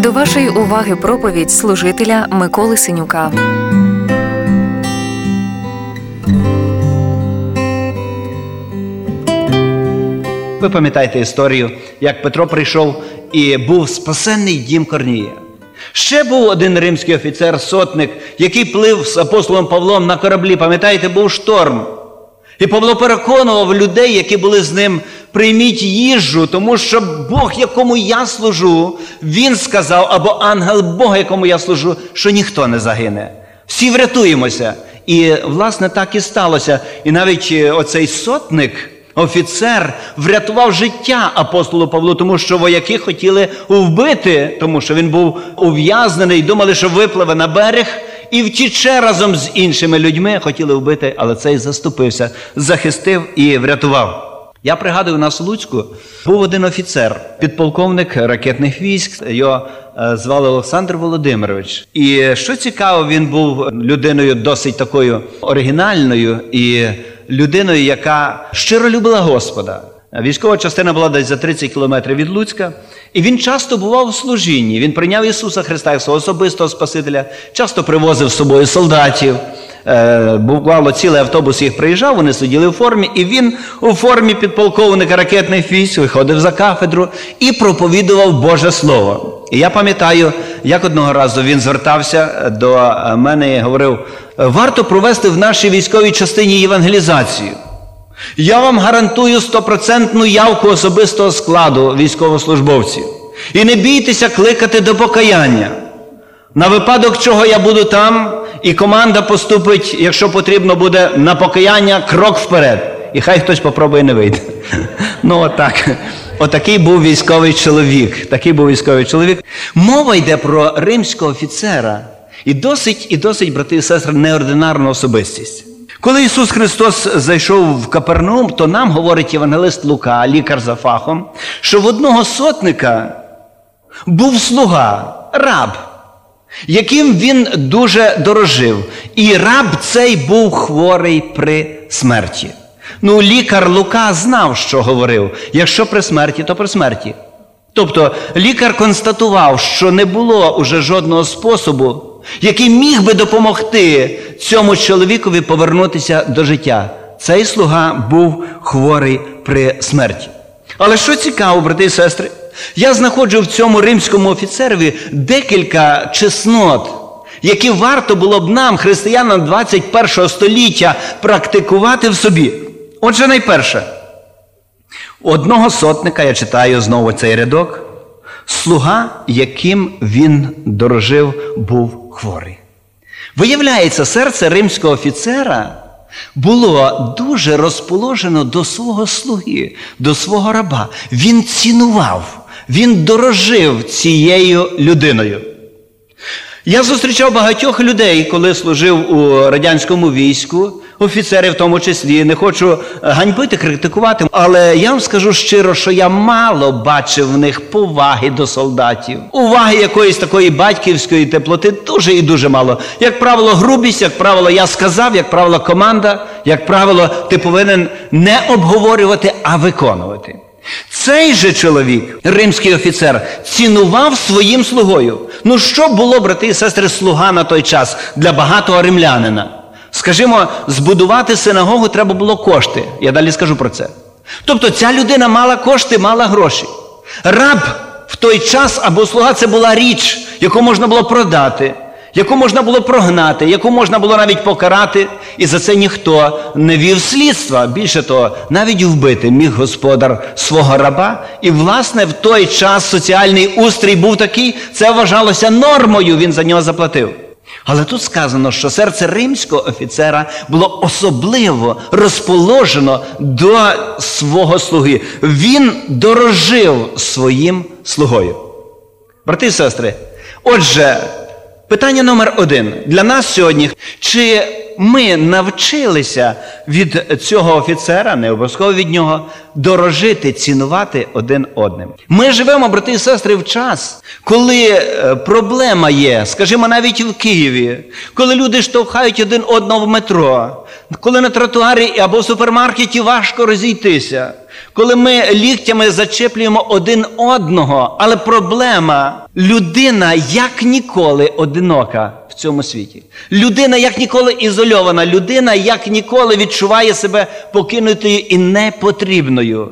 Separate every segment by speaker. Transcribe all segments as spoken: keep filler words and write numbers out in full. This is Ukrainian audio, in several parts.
Speaker 1: До вашої уваги проповідь служителя Миколи Синюка.
Speaker 2: Ви пам'ятаєте історію, як Петро прийшов і був спасенний дім Корнія. Ще був один римський офіцер, сотник, який плив з апостолом Павлом на кораблі. Пам'ятаєте, був шторм. І Павло переконував людей, які були з ним: прийміть їжу, тому що Бог, якому я служу, він сказав, або ангел Бога, якому я служу, що ніхто не загине. Всі врятуємося. І, власне, так і сталося. І навіть оцей сотник, офіцер, врятував життя апостолу Павлу, тому що вояки хотіли вбити, тому що він був ув'язнений, думали, що випливе на берег і втіче разом з іншими людьми, хотіли вбити, але цей заступився, захистив і врятував. Я пригадую, у нас у Луцьку був один офіцер, підполковник ракетних військ, його звали Олександр Володимирович. І що цікаво, він був людиною досить такою оригінальною і людиною, яка щиро любила Господа. Військова частина була десь за тридцять кілометрів від Луцька, і він часто бував у служінні. Він прийняв Ісуса Христа як свого особистого Спасителя, часто привозив з собою солдатів. Е, бувало, цілий автобус їх приїжджав, вони сиділи в формі, і він у формі підполковника ракетних військ виходив за кафедру і проповідував Боже Слово. І я пам'ятаю, як одного разу він звертався до мене і говорив: варто провести в нашій військовій частині євангелізацію. Я вам гарантую стопроцентну явку особистого складу військовослужбовців. І не бійтеся кликати до покаяння. На випадок чого я буду там, і команда поступить, якщо потрібно буде, на покаяння крок вперед. І хай хтось попробує не вийде. Ну, отак. Отакий був військовий чоловік. Такий був військовий чоловік. Мова йде про римського офіцера. І досить, і досить, брати і сестри, неординарну особистість. Коли Ісус Христос зайшов в Капернаум, то нам говорить євангелист Лука, лікар за фахом, що в одного сотника був слуга, раб, яким він дуже дорожив. І раб цей був хворий при смерті. Ну, лікар Лука знав, що говорив. Якщо при смерті, то при смерті. Тобто, лікар констатував, що не було уже жодного способу, який міг би допомогти цьому чоловікові повернутися до життя. Цей слуга був хворий при смерті. Але що цікаво, брати і сестри, я знаходжу в цьому римському офіцерові декілька чеснот, які варто було б нам, християнам двадцять першого століття, практикувати в собі. Отже, найперше, одного сотника, я читаю знову цей рядок, слуга, яким він дорожив, був хворий. Виявляється, серце римського офіцера було дуже розположено до свого слуги, до свого раба. Він цінував, він дорожив цією людиною. Я зустрічав багатьох людей, коли служив у радянському війську, офіцерів в тому числі. Не хочу ганьбити, критикувати, але я вам скажу щиро, що я мало бачив в них поваги до солдатів. Уваги якоїсь такої батьківської теплоти дуже і дуже мало. Як правило, грубість, як правило, я сказав, як правило, команда, як правило, ти повинен не обговорювати, а виконувати. Цей же чоловік, римський офіцер, цінував своїм слугою. Ну що було, брати і сестри, слуга на той час для багатого римлянина? Скажімо, збудувати синагогу треба було кошти. Я далі скажу про це. Тобто ця людина мала кошти, мала гроші. Раб в той час або слуга – це була річ, яку можна було продати, яку можна було прогнати, яку можна було навіть покарати, і за це ніхто не вів слідства. Більше того, навіть вбити міг господар свого раба. І, власне, в той час соціальний устрій був такий, це вважалося нормою, він за нього заплатив. Але тут сказано, що серце римського офіцера було особливо розположено до свого слуги. Він дорожив своїм слугою. Брати і сестри, отже, питання номер один. Для нас сьогодні, чи ми навчилися від цього офіцера, не обов'язково від нього, дорожити, цінувати один одним? Ми живемо, брати і сестри, в час, коли проблема є, скажімо, навіть в Києві, коли люди штовхають один одного в метро, коли на тротуарі або в супермаркеті важко розійтися, коли ми ліктями зачеплюємо один одного, але проблема – людина як ніколи одинока в цьому світі. Людина як ніколи ізольована, людина як ніколи відчуває себе покинутою і непотрібною.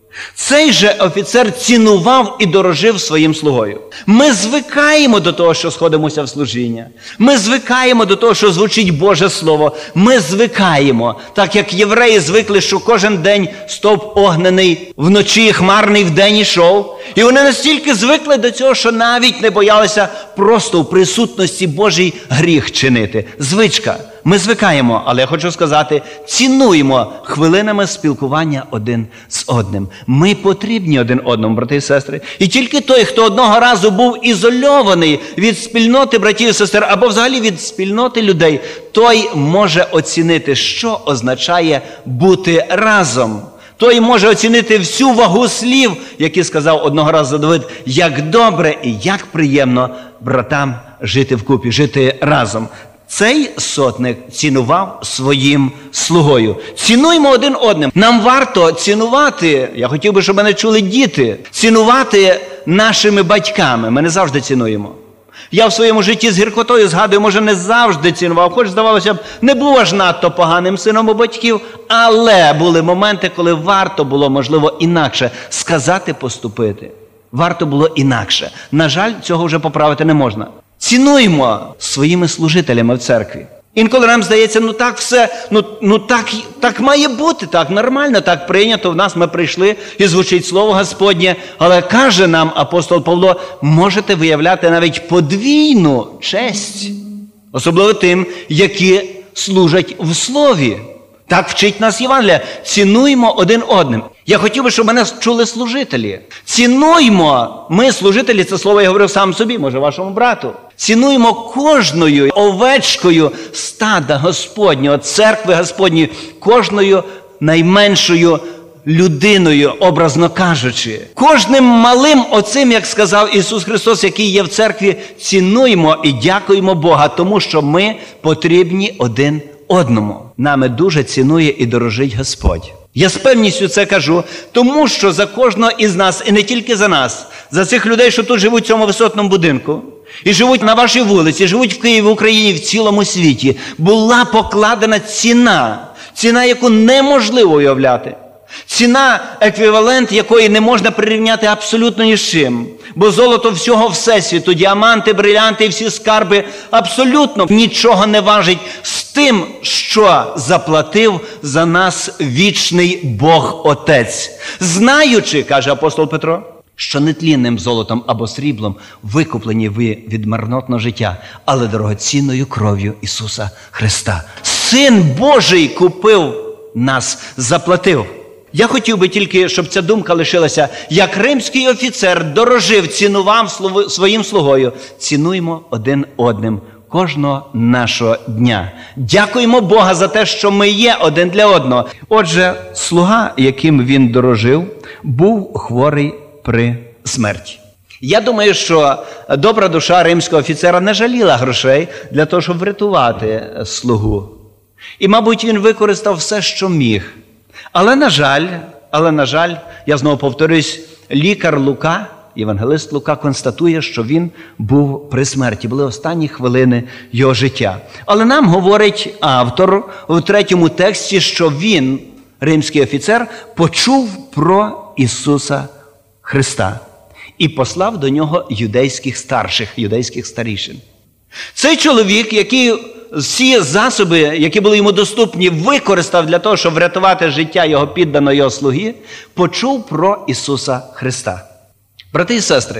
Speaker 2: Цей же офіцер цінував і дорожив своїм слугою. Ми звикаємо до того, що сходимося в служіння. Ми звикаємо до того, що звучить Боже Слово. Ми звикаємо, так як євреї звикли, що кожен день стовп огнений, вночі хмарний вдень ішов. І вони настільки звикли до цього, що навіть не боялися просто в присутності Божій гріх чинити. Звичка. Ми звикаємо, але я хочу сказати, цінуємо хвилинами спілкування один з одним. Ми потрібні один одному, брати і сестри. І тільки той, хто одного разу був ізольований від спільноти братів і сестер, або взагалі від спільноти людей, той може оцінити, що означає бути разом. Той може оцінити всю вагу слів, які сказав одного разу Давид, як добре і як приємно братам жити вкупі, жити разом. Цей сотник цінував своїм слугою. Цінуємо один одним. Нам варто цінувати, я хотів би, щоб мене чули діти, цінувати нашими батьками. Ми не завжди цінуємо. Я в своєму житті з гіркотою згадую, може, не завжди цінував, хоч, здавалося б, не був аж надто поганим сином у батьків, але були моменти, коли варто було, можливо, інакше сказати, поступити. Варто було інакше. На жаль, цього вже поправити не можна. Цінуємо своїми служителями в церкві. Інколи нам здається, ну так все, ну, ну так, так має бути, так нормально, так прийнято, в нас ми прийшли і звучить Слово Господнє, але каже нам апостол Павло, можете виявляти навіть подвійну честь, особливо тим, які служать в Слові. Так вчить нас Євангелія. Цінуймо один одним. Я хотів би, щоб мене чули служителі. Цінуймо, ми, служителі, це слово я говорив сам собі, може вашому брату. Цінуймо кожною овечкою стада Господнього, церкви Господньої, кожною найменшою людиною, образно кажучи. Кожним малим оцим, як сказав Ісус Христос, який є в церкві, цінуймо і дякуємо Бога, тому що ми потрібні один одному. Нами дуже цінує і дорожить Господь. Я з певністю це кажу, тому що за кожного із нас, і не тільки за нас, за цих людей, що тут живуть в цьому висотному будинку, і живуть на вашій вулиці, живуть в Києві, в Україні, в цілому світі, була покладена ціна, ціна, яку неможливо уявляти. Ціна, еквівалент якої не можна прирівняти абсолютно ні з чим. Бо золото всього всесвіту, діаманти, брилянти і всі скарби абсолютно нічого не важить з тим, що заплатив за нас вічний Бог Отець. Знаючи, каже апостол Петро, що нетлінним золотом або сріблом викуплені ви від марнотного життя, але дорогоцінною кров'ю Ісуса Христа. Син Божий купив нас, заплатив. Я хотів би тільки, щоб ця думка лишилася, як римський офіцер дорожив, цінував своїм слугою. Цінуємо один одним кожного нашого дня. Дякуємо Бога за те, що ми є один для одного. Отже, слуга, яким він дорожив, був хворий при смерті. Я думаю, що добра душа римського офіцера не жаліла грошей для того, щоб врятувати слугу. І, мабуть, він використав все, що міг. Але, на жаль, але, на жаль, я знову повторюсь, лікар Лука, євангелист Лука, констатує, що він був при смерті. Були останні хвилини його життя. Але нам говорить автор у третьому тексті, що він, римський офіцер, почув про Ісуса Христа і послав до нього юдейських старших, юдейських старішин. Цей чоловік, який всі засоби, які були йому доступні, використав для того, щоб врятувати життя його підданого, його слуги, почув про Ісуса Христа. Брати і сестри,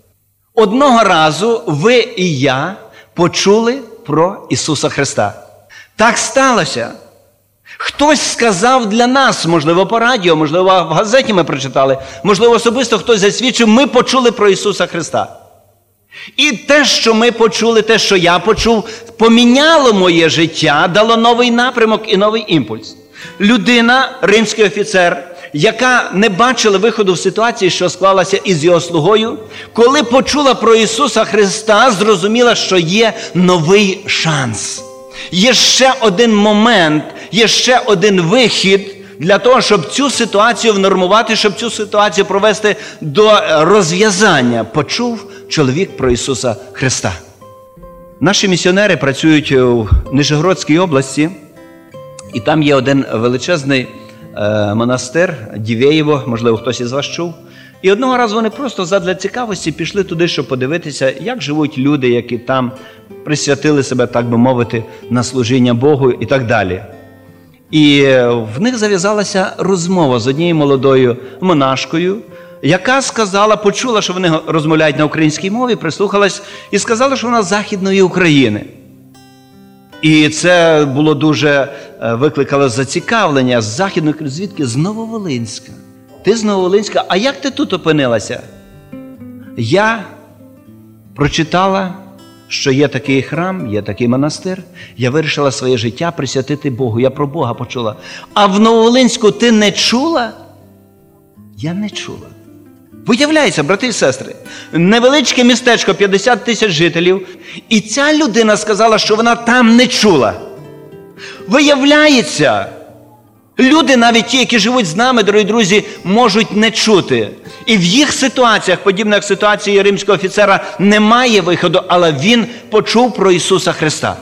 Speaker 2: одного разу ви і я почули про Ісуса Христа. Так сталося. Хтось сказав для нас, можливо, по радіо, можливо, в газеті ми прочитали, можливо, особисто хтось засвідчив, ми почули про Ісуса Христа. І те, що ми почули, те, що я почув, поміняло моє життя, дало новий напрямок і новий імпульс. Людина, римський офіцер, яка не бачила виходу в ситуації, що склалася із його слугою, коли почула про Ісуса Христа, зрозуміла, що є новий шанс. Є ще один момент, є ще один вихід для того, щоб цю ситуацію внормувати, щоб цю ситуацію провести до розв'язання, почув чоловік про Ісуса Христа. Наші місіонери працюють у Нижегородській області, і там є один величезний е, монастир, Дівеєво, можливо, хтось із вас чув. І одного разу вони просто задля цікавості пішли туди, щоб подивитися, як живуть люди, які там присвятили себе, так би мовити, на служіння Богу і так далі. І в них зав'язалася розмова з однією молодою монашкою, яка сказала, почула, що вони розмовляють на українській мові, прислухалась і сказала, що вона з Західної України. І це було дуже, викликало зацікавлення. З Західної України, звідки? З Нововолинська. Ти з Нововолинська, а як ти тут опинилася? Я прочитала, що є такий храм, є такий монастир. Я вирішила своє життя присвятити Богу. Я про Бога почула. А в Нововолинську ти не чула? Я не чула. Виявляється, брати і сестри, невеличке містечко, п'ятдесят тисяч жителів, і ця людина сказала, що вона там не чула. Виявляється, люди, навіть ті, які живуть з нами, дорогі друзі, можуть не чути. І в їх ситуаціях, подібно як ситуації римського офіцера, немає виходу, але він почув про Ісуса Христа.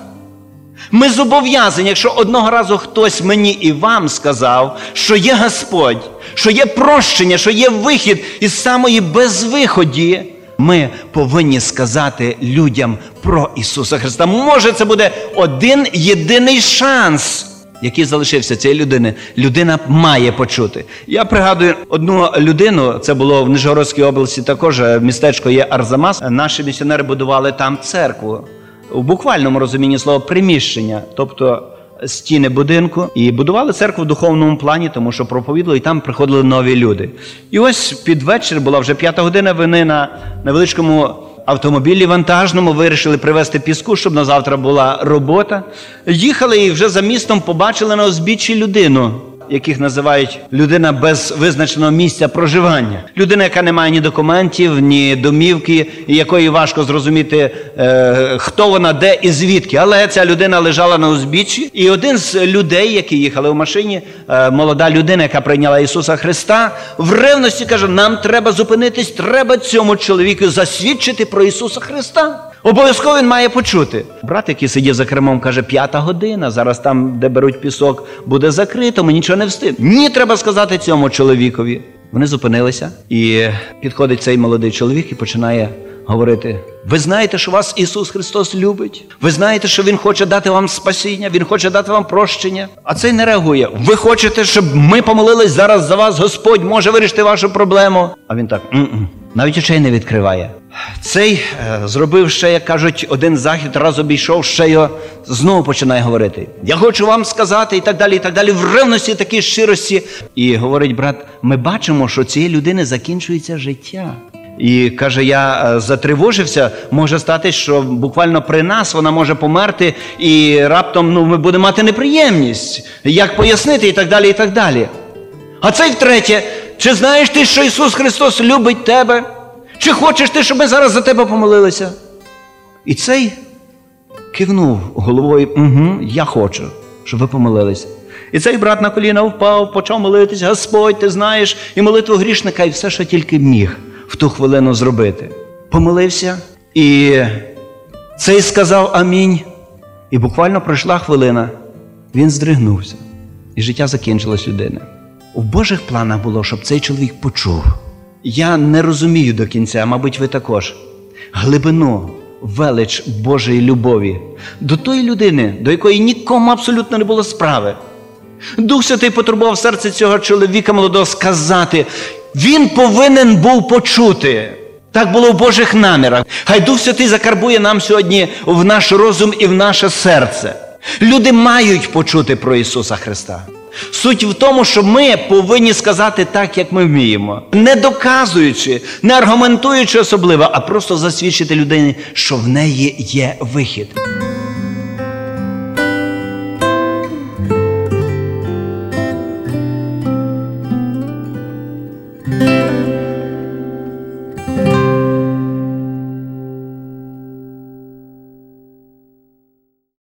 Speaker 2: Ми зобов'язані, якщо одного разу хтось мені і вам сказав, що є Господь, що є прощення, що є вихід із самої безвиході, ми повинні сказати людям про Ісуса Христа. Може, це буде один єдиний шанс, який залишився цієї людини. Людина має почути. Я пригадую одну людину, це було в Нижегородській області також, містечко є Арзамас. Наші місіонери будували там церкву. У буквальному розумінні слова приміщення, тобто стіни будинку. І будували церкву в духовному плані, тому що проповідали, і там приходили нові люди. І ось під вечір, була вже п'ята година, вони на невеличкому автомобілі вантажному вирішили привезти піску, щоб на завтра була робота. Їхали і вже за містом побачили на узбіччі людину, яких називають людина без визначеного місця проживання. Людина, яка не має ні документів, ні домівки, і якої важко зрозуміти, е, хто вона, де і звідки. Але ця людина лежала на узбіччі, і один з людей, які їхали в машині, е, молода людина, яка прийняла Ісуса Христа, в ревності каже, нам треба зупинитись, треба цьому чоловіку засвідчити про Ісуса Христа. Обов'язково він має почути. Брат, який сидів за кермом, каже, п'ята година, зараз там, де беруть пісок, буде закрито, ми нічого не встиг. Ні, треба сказати цьому чоловікові. Вони зупинилися, і підходить цей молодий чоловік і починає говорити, ви знаєте, що вас Ісус Христос любить? Ви знаєте, що Він хоче дати вам спасіння, Він хоче дати вам прощення? А цей не реагує. Ви хочете, щоб ми помолились зараз за вас, Господь може вирішити вашу проблему? А він так, м-м. Навіть очей не відкриває. Цей е, зробив ще, як кажуть, один захід, раз обійшов, ще його знову починає говорити. Я хочу вам сказати, і так далі, і так далі, в ревності, такій щирості. І говорить брат, ми бачимо, що цієї людини закінчується життя. І каже, я затривожився, може стати, що буквально при нас вона може померти, і раптом ну, ми будемо мати неприємність. Як пояснити, і так далі, і так далі. А цей втретє, чи знаєш ти, що Ісус Христос любить тебе? Чи хочеш ти, щоб ми зараз за тебе помолилися? І цей кивнув головою, угу, я хочу, щоб ви помолилися. І цей брат на коліна впав, почав молитись, Господь, ти знаєш, і молитву грішника, і все, що тільки міг в ту хвилину зробити. Помолився, і цей сказав амінь. І буквально пройшла хвилина, він здригнувся, і життя закінчилось людини. У Божих планах було, щоб цей чоловік почув. Я не розумію до кінця, мабуть, ви також, глибину, велич Божої любові до тої людини, до якої нікому абсолютно не було справи. Дух Святий потурбував серце цього чоловіка молодого сказати, він повинен був почути. Так було в Божих намірах. Хай Дух Святий закарбує нам сьогодні в наш розум і в наше серце. Люди мають почути про Ісуса Христа. Суть в тому, що ми повинні сказати так, як ми вміємо. Не доказуючи, не аргументуючи особливо, а просто засвідчити людині, що в неї є вихід.